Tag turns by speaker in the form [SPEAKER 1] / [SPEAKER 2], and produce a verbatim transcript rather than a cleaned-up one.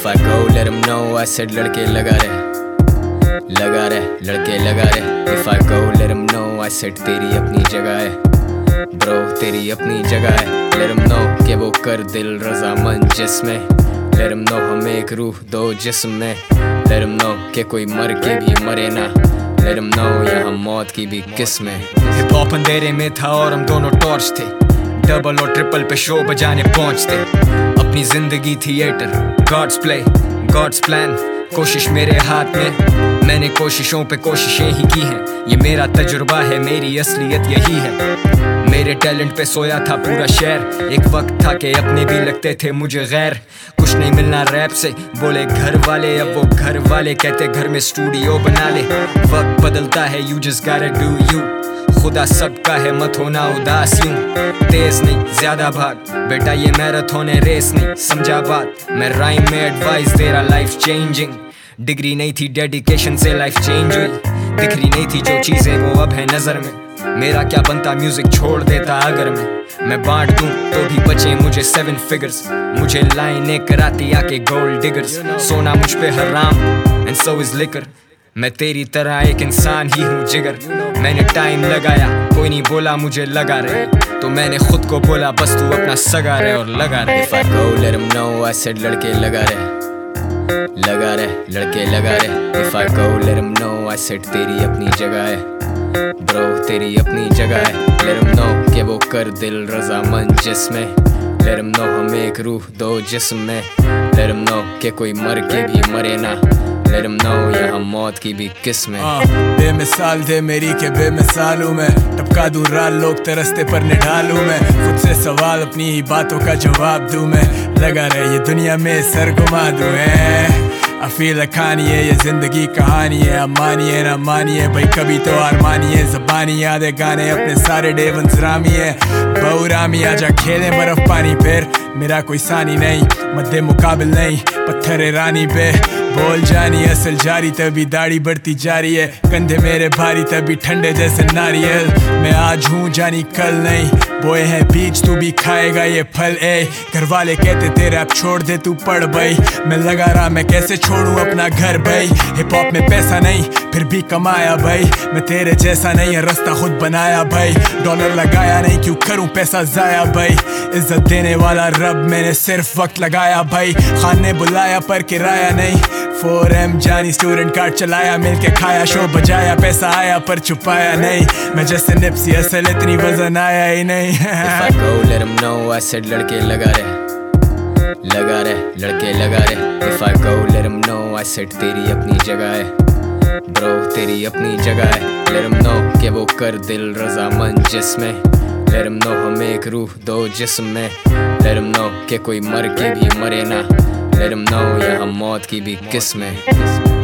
[SPEAKER 1] If I go let him know I said लड़के लगा रहे लगा रहे लड़के लगा रहे If I go let him know I said तेरी अपनी जगह है Bro तेरी अपनी जगह है Let him know कि वो कर दिल रज़ामंद जिसमें Let him know हम एक रूह दो जिस्म में Let him know कि कोई मर के भी मरे ना Let him know यहाँ मौत की भी किस्में
[SPEAKER 2] हिप हॉप अंधेरे में था और हम दोनों टॉर्च थे डबल और ट्रिपल पे शो बजाने पहुंचते अपनी जिंदगी theatre God's play God's plan कोशिश मेरे हाथ में मैंने कोशिशों पे कोशिशें ही की हैं ये मेरा तजुर्बा है मेरी असलियत यही है मेरे टैलेंट पे सोया था पूरा शहर एक वक्त था कि अपने भी लगते थे मुझे गैर कुछ नहीं मिलना रैप से बोले घर वाले अब वो घर वाले कहते घर में स्टूडियो बना ले वक्त बदलता है you just gotta do you खुदा सबका है मत होना उदास यूं तेज नहीं ज्यादा भाग बेटा ये मैराथन है रेस नहीं समझा बात मैं राइम में एडवाइस दे रहा लाइफ चेंजिंग डिग्री नहीं थी डेडिकेशन से लाइफ चेंज हुई दिख रही नहीं थी जो चीजें वो अब है नजर में मेरा क्या बनता म्यूजिक छोड़ देता अगर मैं मैं बांट दूं तो भी बचे मुझे सेवन फिगर्स मुझे लाइनें कराती आके गोल्ड डिगर्स सोना मुझ पे हराम एंड सो इज लिकर मैं तेरी तरह एक इंसान ही हूँ जिगर मैंने टाइम लगाया कोई नहीं बोला मुझे लगा रहे तो मैंने खुद को बोला बस तू अपना सगा रहे और लगा रहे
[SPEAKER 1] If I go let him know I said लड़के लगा रहे लगा रहे लड़के लगा रहे If I go let him know I said तेरी अपनी जगह है Bro तेरी अपनी जगह है Let him know कि वो कर दिल रज़ामंद जिसमें Let him know हम एक रूह दो जिस्म में Let him know कि कोई मर के भी मरे ना Let him know यहाँ मौत की भी किस्में
[SPEAKER 3] बेमिसाल थे मेरी के बेमिसाल हूँ मैं टपका दूं राल लोग तरसते पर निढालूं मैं खुद से सवाल अपनी ही बातों का जवाब दूं मैं लगा रहे ये दुनिया में सर घुमा दूं I feel like Kanye ये जिंदगी कहानी है अब मानिए ना मानिए भाई कभी तो आरमानिए ज़बानी यादें गाने अपने सारे डेवंस रामी है बहु रामी आजा खेलें बर्फ पानी फिर मेरा कोई सानी नहीं मद्दे मुकाबिल नहीं पत्थर रानी पे बोल जानी असल जारी तभी दाढ़ी बढ़ती जा रही है कंधे मेरे भारी तभी ठंडे जैसे नारियल मैं आज हूँ जानी कल नहीं बोए हैं बीज तू भी खाएगा ये फल ए घर वाले कहते तेरे अब छोड़ दे तू पढ़ भाई मैं लगा रहा मैं कैसे छोड़ूं अपना घर भाई हिप हॉप में पैसा नहीं फिर भी कमाया भाई मैं तेरे जैसा नहीं है रास्ता खुद बनाया भाई डॉलर लगाया नहीं क्यों करूं पैसा जाया भाई इज्जत देने वाला रब मैंने सिर्फ वक्त लगाया भाई खान ने बुलाया पर किराया नहीं फोर एम जानी स्टूडेंट कार्ड चलाया मिलके खाया शो बजाया पैसा आया पर छुपाया नहीं मैं जैसे निप्सी असल इतनी वजन आया ही नहीं
[SPEAKER 1] If I go let him know I said लड़के लगा रहे लगा रहे लड़के लगा रहे If I go let him know I said तेरी अपनी जगह है Bro तेरी अपनी जगह है Let him know कि वो कर दिल रज़ामंद जिसमें Let him know हम एक रूह दो जिस्म में Let him know कि कोई मर के भी मरे ना Let him know यहाँ मौत की भी किस्में